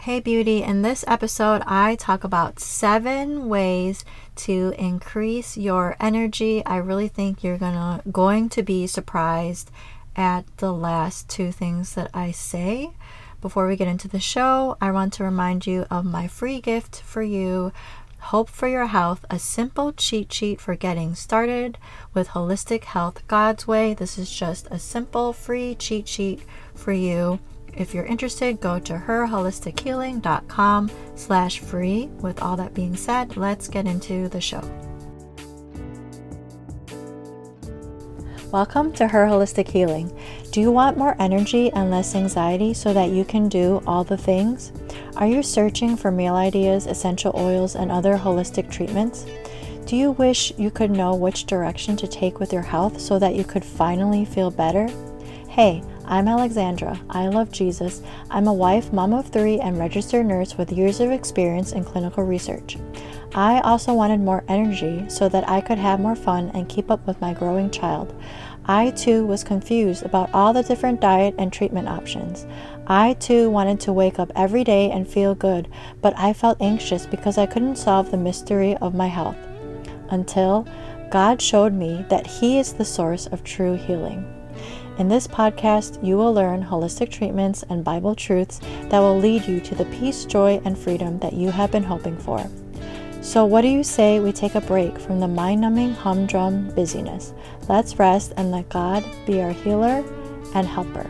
Hey Beauty, in this episode I talk about 7 ways to increase your energy. I really think you're going to be surprised at the last 2 things that I say. Before we get into the show, I want to remind you of my free gift for you, Hope for Your Health, a simple cheat sheet for getting started with holistic health God's way. This is just a simple free cheat sheet for you. If you're interested, go to herholistichealing.com/free. With all that being said, let's get into the show. Welcome to Her Holistic Healing. Do you want more energy and less anxiety so that you can do all the things? Are you searching for meal ideas, essential oils, and other holistic treatments? Do you wish you could know which direction to take with your health so that you could finally feel better? Hey, I'm Alexandra. I love Jesus. I'm a wife, mom of 3, and registered nurse with years of experience in clinical research. I also wanted more energy so that I could have more fun and keep up with my growing child. I too was confused about all the different diet and treatment options. I too wanted to wake up every day and feel good, but I felt anxious because I couldn't solve the mystery of my health. Until God showed me that He is the source of true healing. In this podcast, you will learn holistic treatments and Bible truths that will lead you to the peace, joy, and freedom that you have been hoping for. So what do you say we take a break from the mind-numbing humdrum busyness? Let's rest and let God be our healer and helper.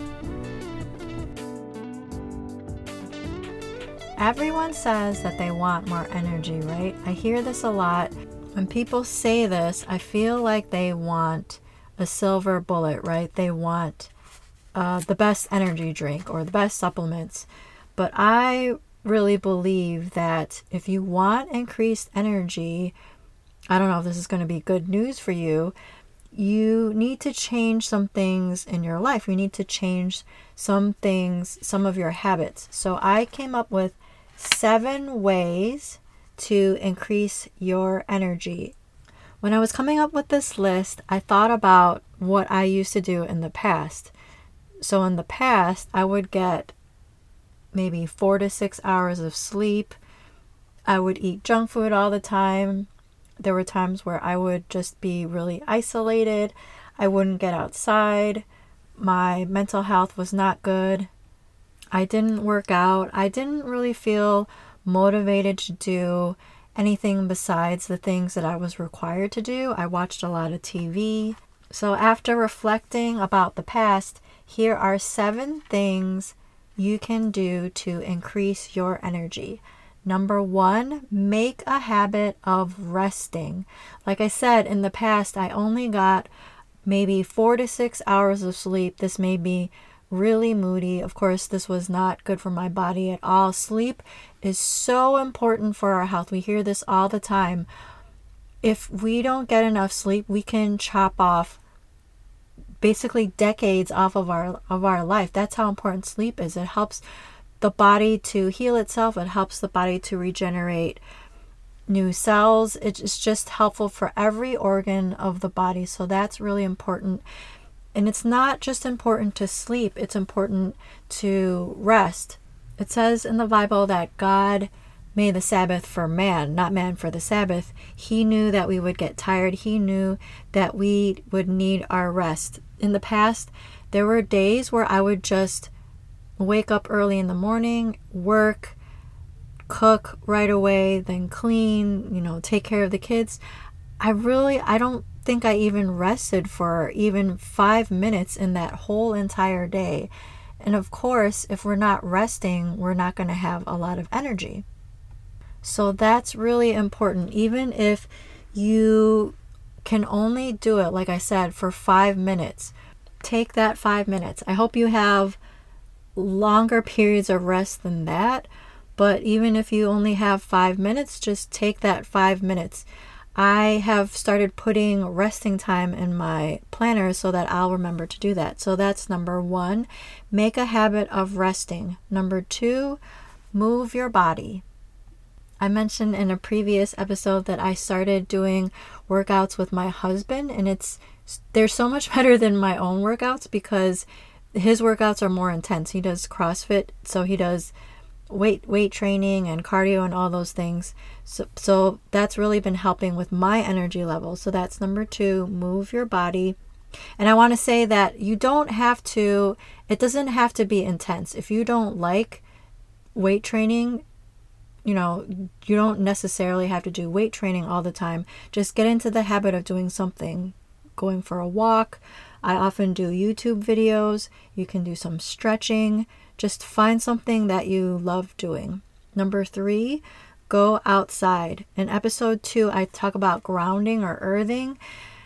Everyone says that they want more energy, right? I hear this a lot. When people say this, I feel like they want a silver bullet, right? They want the best energy drink or the best supplements. But I really believe that if you want increased energy, I don't know if this is going to be good news for you, you need to change some things in your life. You need to change some things, some of your habits. So I came up with 7 ways to increase your energy. When I was coming up with this list, I thought about what I used to do in the past. So in the past, I would get maybe 4 to 6 hours of sleep. I would eat junk food all the time. There were times where I would just be really isolated. I wouldn't get outside. My mental health was not good. I didn't work out. I didn't really feel motivated to do anything besides the things that I was required to do. I watched a lot of TV. So after reflecting about the past, here are 7 things you can do to increase your energy. Number 1, make a habit of resting. Like I said, in the past, I only got maybe 4 to 6 hours of sleep. This made me really moody. Of course, this was not good for my body at all. Sleep is so important for our health. We hear this all the time. If we don't get enough sleep, we can chop off basically decades off of our life. That's how important sleep is. It helps the body to heal itself. It helps the body to regenerate new cells. It's just helpful for every organ of the body. So that's really important. And it's not just important to sleep, it's important to rest. It says in the Bible that God made the Sabbath for man, not man for the Sabbath. He knew that we would get tired. He knew that we would need our rest. In the past, there were days where I would just wake up early in the morning, work, cook right away, then clean, take care of the kids. I don't think I even rested for even 5 minutes in that whole entire day. And of course, if we're not resting, we're not going to have a lot of energy. So that's really important. Even if you can only do it, like I said, for 5 minutes, take that 5 minutes. I hope you have longer periods of rest than that. But even if you only have 5 minutes, just take that 5 minutes. I have started putting resting time in my planner so that I'll remember to do that. So that's number 1, make a habit of resting. Number 2, move your body. I mentioned in a previous episode that I started doing workouts with my husband, and they're so much better than my own workouts because his workouts are more intense. He does CrossFit, so he does weight training and cardio and all those things. So that's really been helping with my energy level. So that's number 2, move your body. And I want to say that it doesn't have to be intense. If you don't like weight training, you don't necessarily have to do weight training all the time. Just get into the habit of doing something, going for a walk. I often do YouTube videos. You can do some stretching. Just find something that you love doing. Number 3, go outside. In episode 2, I talk about grounding or earthing.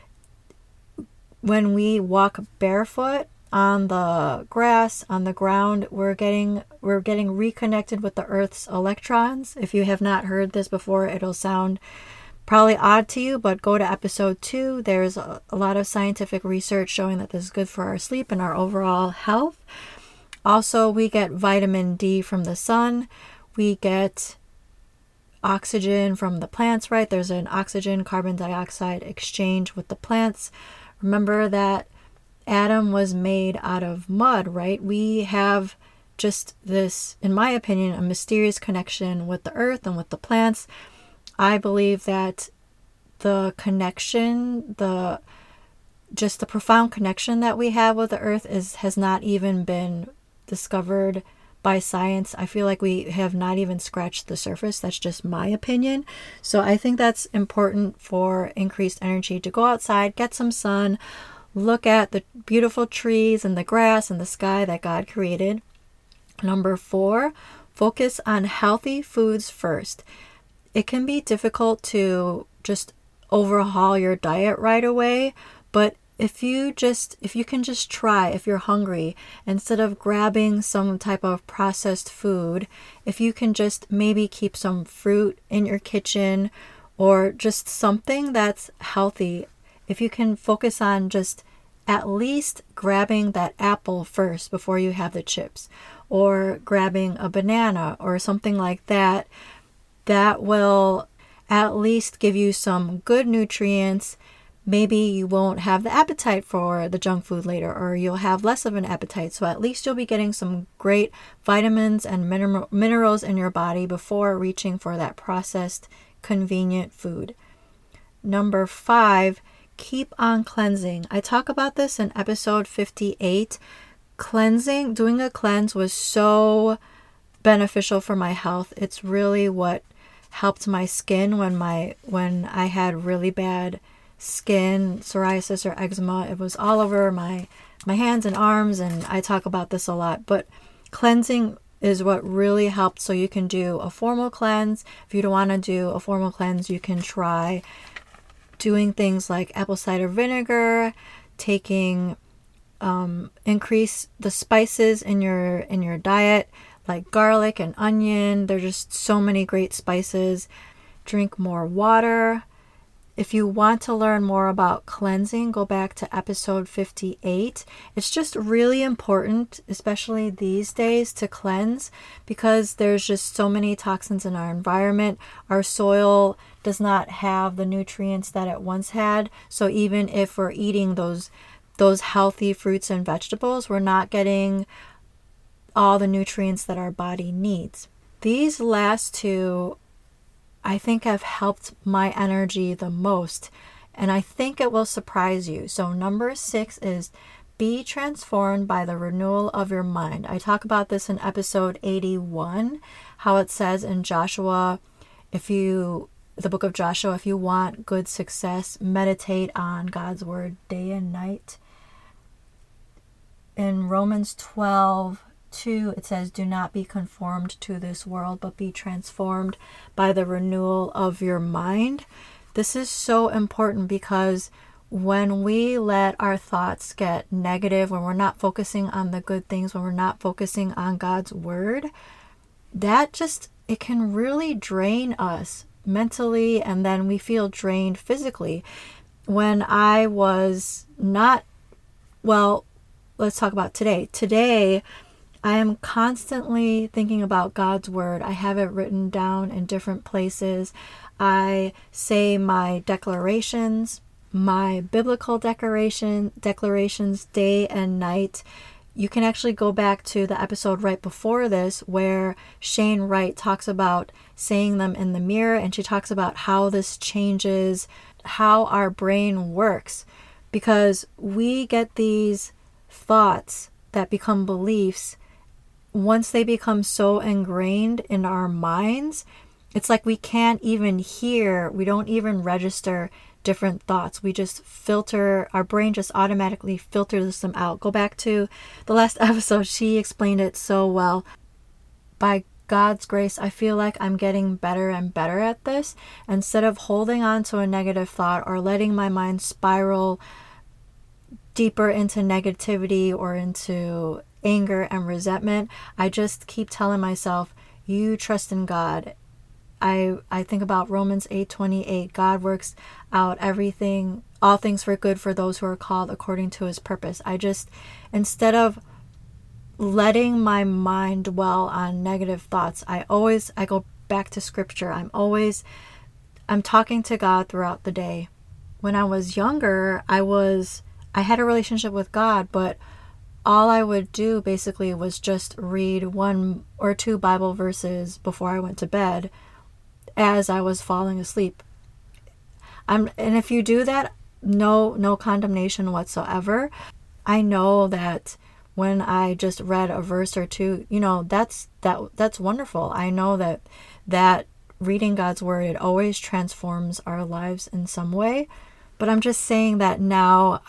When we walk barefoot on the grass, on the ground, we're getting reconnected with the Earth's electrons. If you have not heard this before, it'll sound probably odd to you, but go to episode 2. There's a lot of scientific research showing that this is good for our sleep and our overall health. Also, we get vitamin D from the sun. We get oxygen from the plants, right? There's an oxygen carbon dioxide exchange with the plants. Remember that Adam was made out of mud, right? We have just this, in my opinion, a mysterious connection with the earth and with the plants. I believe that the connection, the profound connection that we have with the earth has not even been discovered by science. I feel like we have not even scratched the surface. That's just my opinion. So I think that's important for increased energy, to go outside, get some sun, look at the beautiful trees and the grass and the sky that God created. Number 4, focus on healthy foods first. It can be difficult to just overhaul your diet right away, but if you can just try, if you're hungry, instead of grabbing some type of processed food, if you can just maybe keep some fruit in your kitchen or just something that's healthy, if you can focus on just at least grabbing that apple first before you have the chips, or grabbing a banana or something like that, that will at least give you some good nutrients. Maybe you won't have the appetite for the junk food later, or you'll have less of an appetite. So at least you'll be getting some great vitamins and minerals in your body before reaching for that processed, convenient food. Number 5, keep on cleansing. I talk about this in episode 58. Cleansing, doing a cleanse was so beneficial for my health. It's really what helped my skin when I had really bad skin, psoriasis or eczema. It was all over my hands and arms, and I talk about this a lot. But cleansing is what really helped. So you can do a formal cleanse. If you don't want to do a formal cleanse, you can try doing things like apple cider vinegar, taking increase the spices in your diet, like garlic and onion. There's just so many great spices. Drink more water. If you want to learn more about cleansing, go back to episode 58. It's just really important, especially these days, to cleanse, because there's just so many toxins in our environment. Our soil does not have the nutrients that it once had. So even if we're eating those healthy fruits and vegetables, we're not getting all the nutrients that our body needs. These last 2, I think, have helped my energy the most, and I think it will surprise you. So number 6 is be transformed by the renewal of your mind. I talk about this in episode 81, how it says in Joshua, the book of Joshua, if you want good success, meditate on God's word day and night. In Romans 12:2, it says, do not be conformed to this world, but be transformed by the renewal of your mind. This is so important, because when we let our thoughts get negative, when we're not focusing on the good things, when we're not focusing on God's word, it can really drain us mentally, and then we feel drained physically. When I was not, well, let's talk about today. Today, I am constantly thinking about God's word. I have it written down in different places. I say my declarations, my biblical declarations day and night. You can actually go back to the episode right before this where Shane Wright talks about saying them in the mirror, and she talks about how this changes how our brain works, because we get these thoughts that become beliefs. Once they become so ingrained in our minds, it's like we can't even hear, we don't even register different thoughts. We just filter, our brain just automatically filters them out. Go back to the last episode, she explained it so well. By God's grace, I feel like I'm getting better and better at this. Instead of holding on to a negative thought or letting my mind spiral deeper into negativity or into anger and resentment, I just keep telling myself, you trust in God. I think about Romans 8:28. God works out everything, all things for good for those who are called according to his purpose. Instead of letting my mind dwell on negative thoughts, I go back to scripture. I'm talking to God throughout the day. When I was younger, I had a relationship with God, but all I would do basically was just read 1 or 2 Bible verses before I went to bed as I was falling asleep. And if you do that, no condemnation whatsoever. I know that when I just read a verse or two, that's wonderful. I know that reading God's word, it always transforms our lives in some way. But I'm just saying that now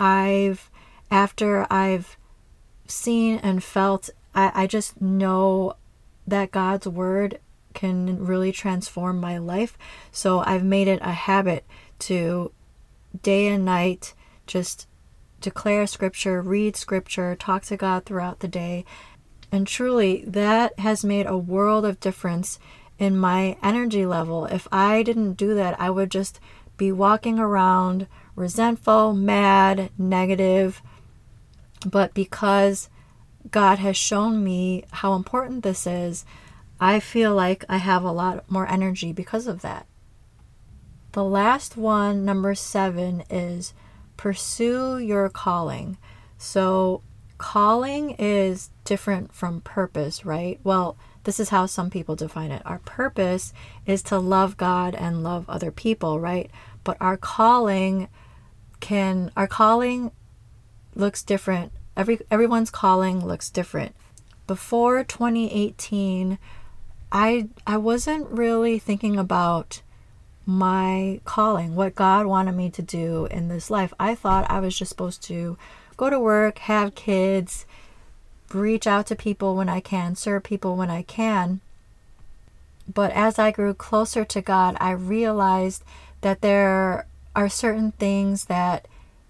after I've seen and felt, I just know that God's word can really transform my life. So I've made it a habit to day and night just declare scripture, read scripture, talk to God throughout the day. And truly, that has made a world of difference in my energy level. If I didn't do that, I would just be walking around resentful, mad, negative. But because God has shown me how important this is, I feel like I have a lot more energy because of that. The last one, number 7, is pursue your calling. So calling is different from purpose, right? Well, this is how some people define it. Our purpose is to love God and love other people, right? But our calling looks different. Everyone's calling looks different. Before 2018, I wasn't really thinking about my calling, what God wanted me to do in this life. I thought I was just supposed to go to work, have kids, reach out to people when I can, serve people when I can. But as I grew closer to God, I realized that there are certain things that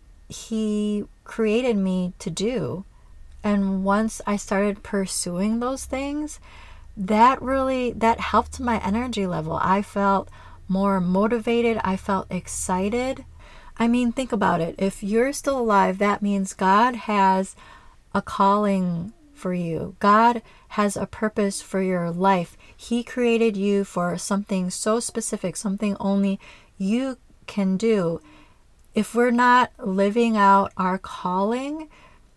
He created me to do. And once I started pursuing those things, that helped my energy level. I felt more motivated. I felt excited. I mean, think about it. If you're still alive, that means God has a calling for you. God has a purpose for your life. He created you for something so specific, something only you can do. If we're not living out our calling,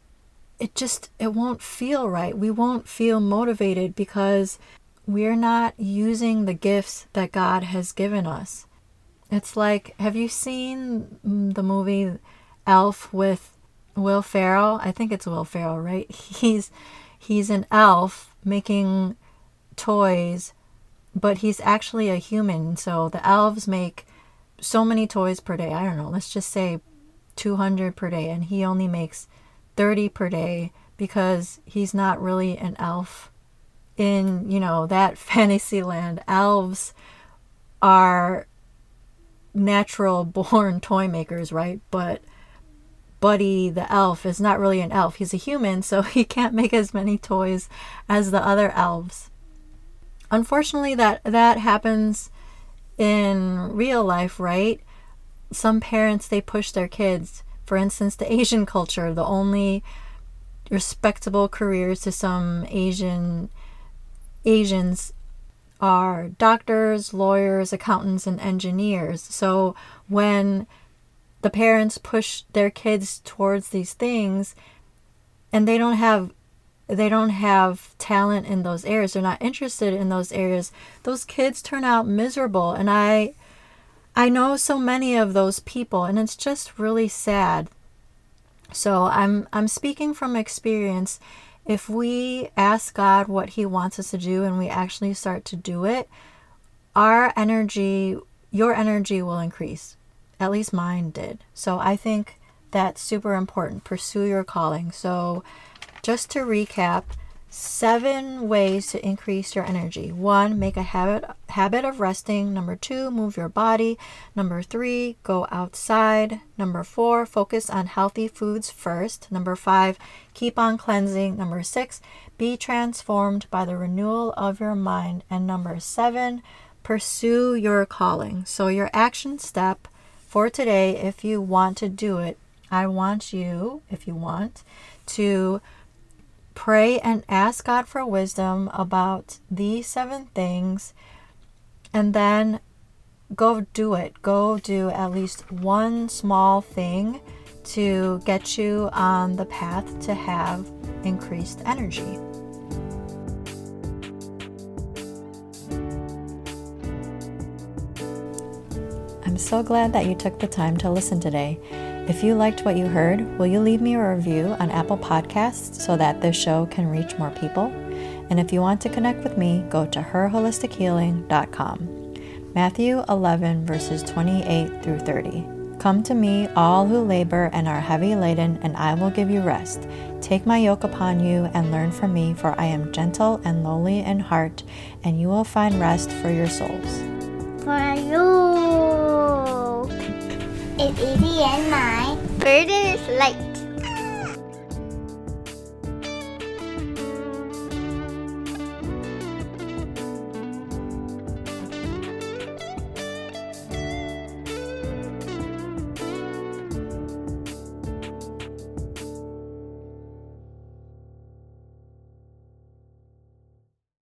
it won't feel right. We won't feel motivated because we're not using the gifts that God has given us. It's like, have you seen the movie Elf with Will Ferrell? I think it's Will Ferrell, right? He's an elf making toys, but he's actually a human. So the elves make so many toys per day. I don't know, let's just say 200 per day, and he only makes 30 per day because he's not really an elf. In, that fantasy land, elves are natural born toy makers, right? But Buddy the elf is not really an elf. He's a human, so he can't make as many toys as the other elves. Unfortunately, that happens in real life, right? Some parents, they push their kids. For instance, the Asian culture, the only respectable careers to some Asians are doctors, lawyers, accountants, and engineers. So when the parents push their kids towards these things and they don't have they don't have talent in those areas, they're not interested in those areas, those kids turn out miserable. And I know so many of those people, and it's just really sad. So I'm speaking from experience. If we ask God what He wants us to do and we actually start to do it, our energy, your energy will increase. At least mine did. So I think that's super important. Pursue your calling. So just to recap, 7 ways to increase your energy. 1, make a habit of resting. Number 2, move your body. Number 3, go outside. Number 4, focus on healthy foods first. Number 5, keep on cleansing. Number 6, be transformed by the renewal of your mind. And number 7, pursue your calling. So your action step for today, if you want to do it, I want you, if you want, to pray and ask God for wisdom about these 7 things, and then go do it. Go do at least one small thing to get you on the path to have increased energy. I'm so glad that you took the time to listen today. If you liked what you heard, will you leave me a review on Apple Podcasts so that this show can reach more people? And if you want to connect with me, go to herholistichealing.com. Matthew 11 verses 28 through 30. Come to me, all who labor and are heavy laden, and I will give you rest. Take my yoke upon you and learn from me, for I am gentle and lowly in heart, and you will find rest for your souls. For you. It's easy and my burden is light.